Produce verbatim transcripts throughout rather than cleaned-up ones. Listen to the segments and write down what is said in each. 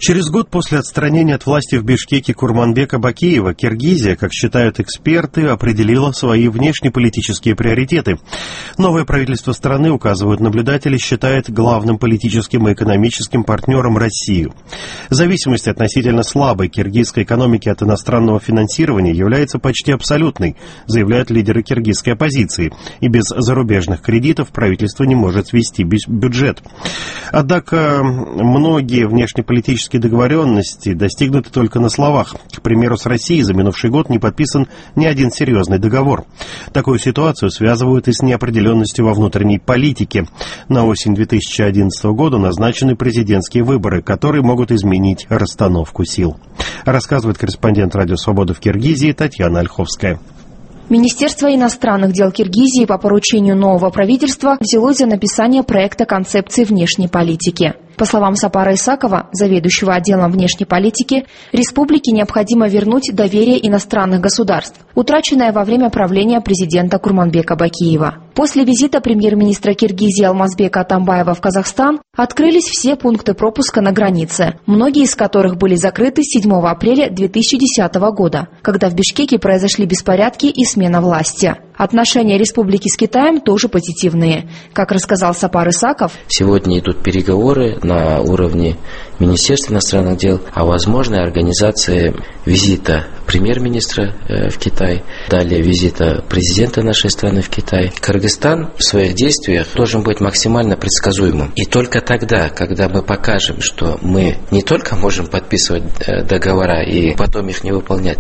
Через год после отстранения от власти в Бишкеке Курманбека Бакиева Киргизия, как считают эксперты, определила свои внешнеполитические приоритеты. Новое правительство страны, указывают наблюдатели, считает главным политическим и экономическим партнером Россию. Зависимость относительно слабой киргизской экономики от иностранного финансирования является почти абсолютной, заявляют лидеры киргизской оппозиции, и без зарубежных кредитов правительство не может свести бюджет. Однако многие внешнеполитические договоренности достигнуты только на словах. К примеру, с Россией за минувший год не подписан ни один серьезный договор. Такую ситуацию связывают и с неопределенностью во внутренней политике. На осень две тысячи одиннадцатого года назначены президентские выборы, которые могут изменить расстановку сил. Рассказывает корреспондент Радио Свобода в Киргизии Татьяна Ольховская. Министерство иностранных дел Киргизии по поручению нового правительства взялось за написание проекта концепции внешней политики. По словам Сапара Исакова, заведующего отделом внешней политики, республике необходимо вернуть доверие иностранных государств, утраченное во время правления президента Курманбека Бакиева. После визита премьер-министра Киргизии Алмазбека Атамбаева в Казахстан открылись все пункты пропуска на границе, многие из которых были закрыты с седьмого апреля две тысячи десятого года, когда в Бишкеке произошли беспорядки и смена власти. Отношения республики с Китаем тоже позитивные. Как рассказал Сапар Исаков, сегодня идут переговоры на уровне Министерства иностранных дел о возможной организации визита премьер-министра в Китай, далее визита президента нашей страны в Китай. Кыргызстан в своих действиях должен быть максимально предсказуемым. И только тогда, когда мы покажем, что мы не только можем подписывать договора и потом их не выполнять,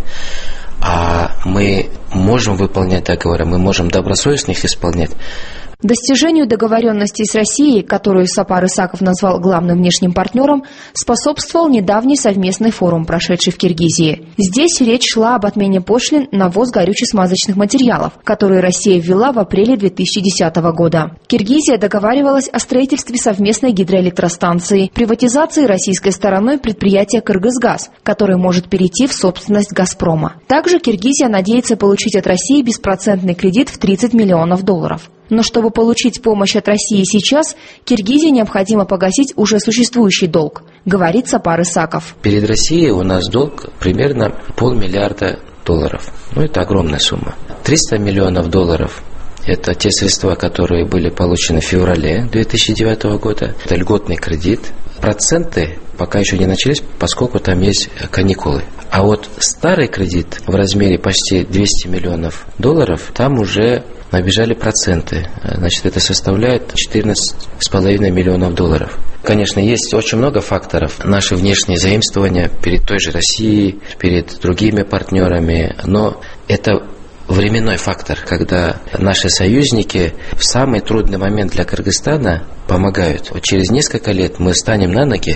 а мы можем выполнять договоры, мы можем добросовестно их исполнять. Достижению договоренности с Россией, которую Сапар Исаков назвал главным внешним партнером, способствовал недавний совместный форум, прошедший в Киргизии. Здесь речь шла об отмене пошлин на ввоз горюче-смазочных материалов, которые Россия ввела в апреле две тысячи десятого года. Киргизия договаривалась о строительстве совместной гидроэлектростанции, приватизации российской стороной предприятия «Кыргызгаз», которое может перейти в собственность «Газпрома». Также Киргизия надеется получить от России беспроцентный кредит в тридцать миллионов долларов. Но чтобы получить помощь от России сейчас, Киргизии необходимо погасить уже существующий долг, говорит Сапар Исаков. Перед Россией у нас долг примерно полмиллиарда долларов. Ну, это огромная сумма. триста миллионов долларов – это те средства, которые были получены в феврале две тысячи девятого года. Это льготный кредит. Проценты пока еще не начались, поскольку там есть каникулы. А вот старый кредит в размере почти двести миллионов долларов, там уже набежали проценты. Значит, это составляет четырнадцать с половиной миллионов долларов. Конечно, есть очень много факторов. Наши внешние заимствования перед той же Россией, перед другими партнерами. Но это временной фактор, когда наши союзники в самый трудный момент для Кыргызстана помогают. Вот через несколько лет мы встанем на ноги,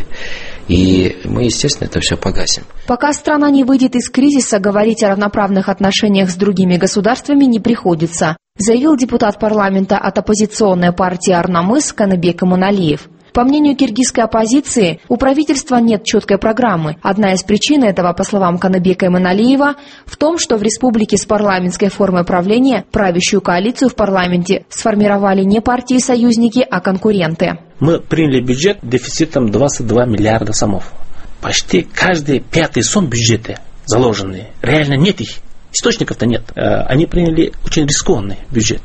и мы, естественно, это все погасим. Пока страна не выйдет из кризиса, говорить о равноправных отношениях с другими государствами не приходится, заявил депутат парламента от оппозиционной партии «Арнамыс» Каныбек Иманалиев. По мнению киргизской оппозиции, у правительства нет четкой программы. Одна из причин этого, по словам Каныбека Иманалиева, в том, что в республике с парламентской формой правления правящую коалицию в парламенте сформировали не партии-союзники, а конкуренты. Мы приняли бюджет дефицитом двадцать два миллиарда сомов. Почти каждый пятый сом бюджета заложенный. Реально нет их. Источников-то нет. Они приняли очень рискованный бюджет.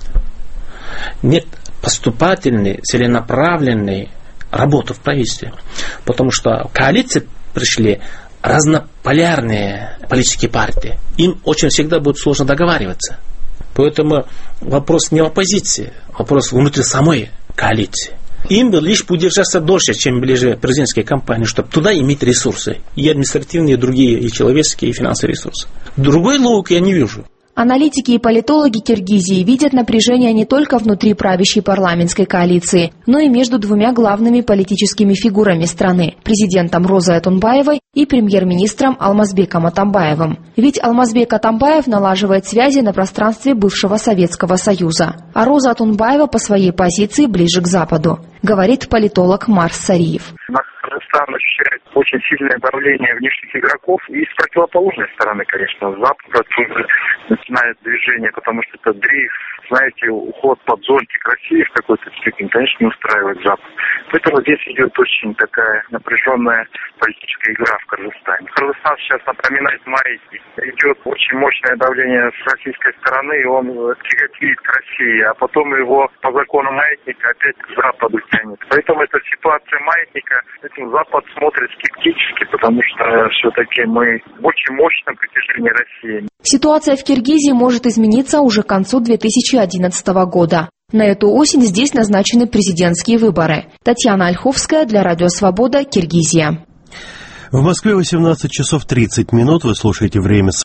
Нет поступательной, целенаправленной работы в правительстве. Потому что в коалиции пришли разнополярные политические партии. Им очень всегда будет сложно договариваться. Поэтому вопрос не в оппозиции, вопрос внутри самой коалиции. Им бы лишь удержаться дольше, чем ближе президентские кампании, чтобы туда иметь ресурсы. И административные, и другие, и человеческие, и финансовые ресурсы. Другой логики я не вижу. Аналитики и политологи Киргизии видят напряжение не только внутри правящей парламентской коалиции, но и между двумя главными политическими фигурами страны – президентом Розой Атунбаевой и премьер-министром Алмазбеком Атамбаевым. Ведь Алмазбек Атамбаев налаживает связи на пространстве бывшего Советского Союза, а Роза Атунбаева по своей позиции ближе к Западу, говорит политолог Марс Сариев. Казахстан ощущает очень сильное давление внешних игроков. И с противоположной стороны, конечно, Запад начинает движение, потому что это дрейф знаете, уход под зонтик России в какой-то степени, конечно, не устраивает Запад. Поэтому здесь идет очень такая напряженная политическая игра в Кыргызстане. Кыргызстан сейчас напоминает маятник. Идет очень мощное давление с российской стороны, и он тяготеет к России, а потом его по закону маятника опять к Западу тянет. Поэтому эта ситуация маятника, этим Запад смотрит скептически, потому что все-таки мы в очень мощном притяжении России. Ситуация в Киргизии может измениться уже к концу две тысячи одиннадцатого года. На эту осень здесь назначены президентские выборы. Татьяна Ольховская для Радио Свобода, Киргизия. В Москве восемнадцать часов тридцать минут. Вы слушаете «Время